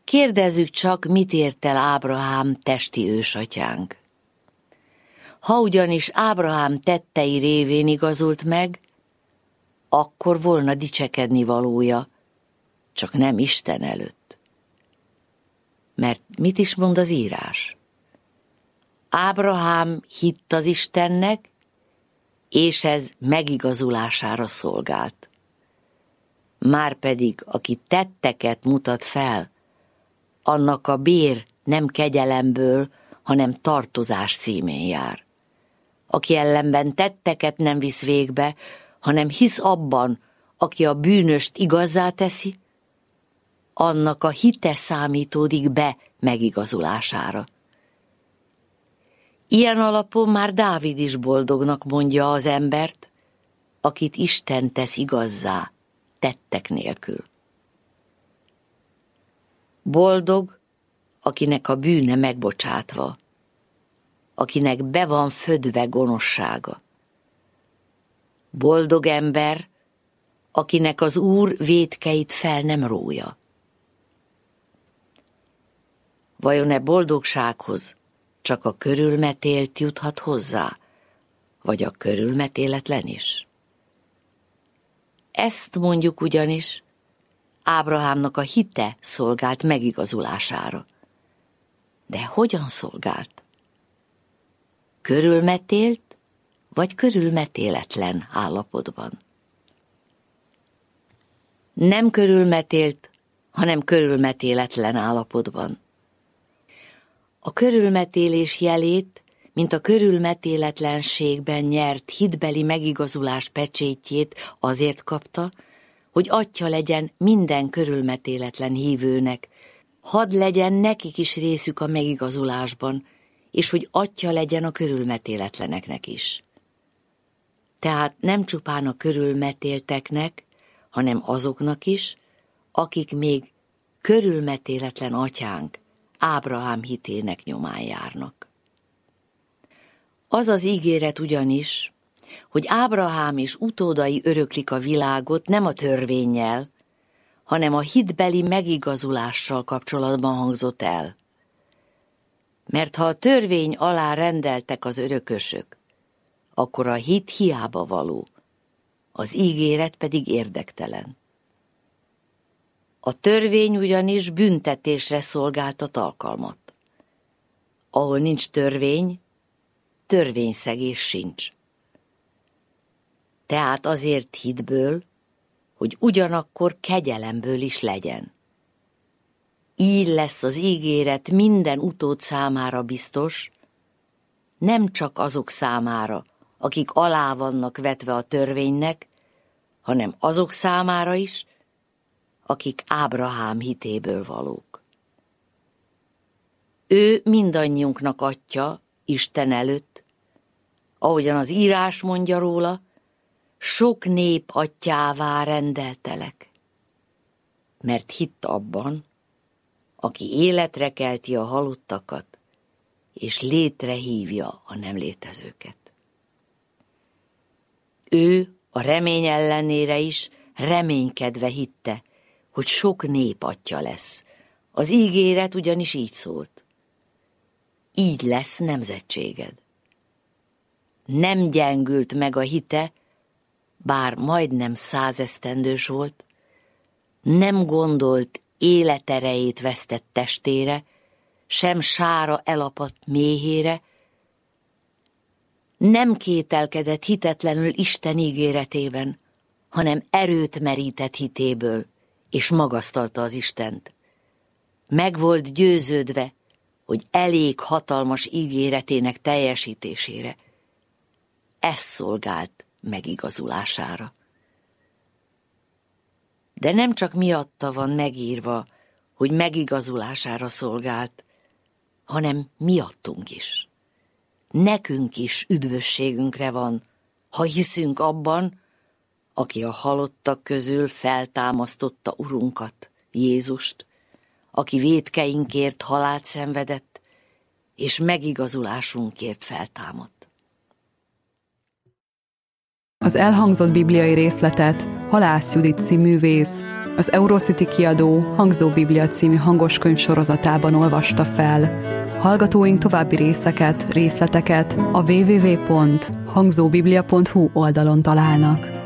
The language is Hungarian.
Kérdezzük csak, mit ért el Ábrahám testi ősatyánk. Ha ugyanis Ábrahám tettei révén igazult meg, akkor volna dicsekedni valója, csak nem Isten előtt. Mert mit is mond az írás? Ábrahám hitt az Istennek, és ez megigazulására szolgált. Márpedig, aki tetteket mutat fel, annak a bér nem kegyelemből, hanem tartozás címén jár. Aki ellenben tetteket nem visz végbe, hanem hisz abban, aki a bűnöst igazzá teszi, annak a hite számítódik be megigazulására. Ilyen alapon már Dávid is boldognak mondja az embert, akit Isten tesz igazzá, tettek nélkül. Boldog, akinek a bűne megbocsátva, akinek be van födve gonoszsága. Boldog ember, akinek az Úr vétkeit fel nem rója. Vajon boldogsághoz csak a körülmetélt juthat hozzá, vagy a körülmetéletlen is? Ezt mondjuk ugyanis, Ábrahámnak a hite szolgált megigazulására. De hogyan szolgált? Körülmetélt, vagy körülmetéletlen állapotban? Nem körülmetélt, hanem körülmetéletlen állapotban. A körülmetélés jelét, mint a körülmetéletlenségben nyert hitbeli megigazulás pecsétjét azért kapta, hogy atya legyen minden körülmetéletlen hívőnek, hadd legyen nekik is részük a megigazulásban, és hogy atya legyen a körülmetéletleneknek is. Tehát nem csupán a körülmetélteknek, hanem azoknak is, akik még körülmetéletlen atyánk, Ábrahám hitének nyomán járnak. Az az ígéret ugyanis, hogy Ábrahám és utódai öröklik a világot nem a törvénnyel, hanem a hitbeli megigazulással kapcsolatban hangzott el. Mert ha a törvény alá rendeltek az örökösök, akkor a hit hiába való, az ígéret pedig érdektelen. A törvény ugyanis büntetésre szolgáltat alkalmat. Ahol nincs törvény, törvényszegés sincs. Tehát azért hitből, hogy ugyanakkor kegyelemből is legyen. Így lesz az ígéret minden utód számára biztos, nem csak azok számára, akik alá vannak vetve a törvénynek, hanem azok számára is, akik Ábrahám hitéből valók. Ő mindannyiunknak atya Isten előtt, ahogyan az írás mondja róla, sok nép atyává rendeltelek, mert hitt abban, aki életre kelti a halottakat, és létre hívja a nem létezőket. Ő a remény ellenére is reménykedve hitte, hogy sok nép atya lesz. Az ígéret ugyanis így szólt. Így lesz nemzetséged. Nem gyengült meg a hite, bár majdnem 100 esztendős volt, nem gondolt életerejét vesztett testére, sem sára elapadt méhére, nem kételkedett hitetlenül Isten ígéretében, hanem erőt merített hitéből, és magasztalta az Istent. Meg volt győződve, hogy elég hatalmas ígéretének teljesítésére. Ez szolgált megigazulására. De nem csak miatta van megírva, hogy megigazulására szolgált, hanem miattunk is. Nekünk is üdvösségünkre van, ha hiszünk abban, aki a halottak közül feltámasztotta Urunkat, Jézust, aki vétkeinkért halált szenvedett, és megigazulásunkért feltámadt. Az elhangzott bibliai részletet Halász Judit színművész, az Eurocity kiadó Hangzó Biblia című hangoskönyv sorozatában olvasta fel. Hallgatóink további részleteket a www.hangzobiblia.hu oldalon találnak.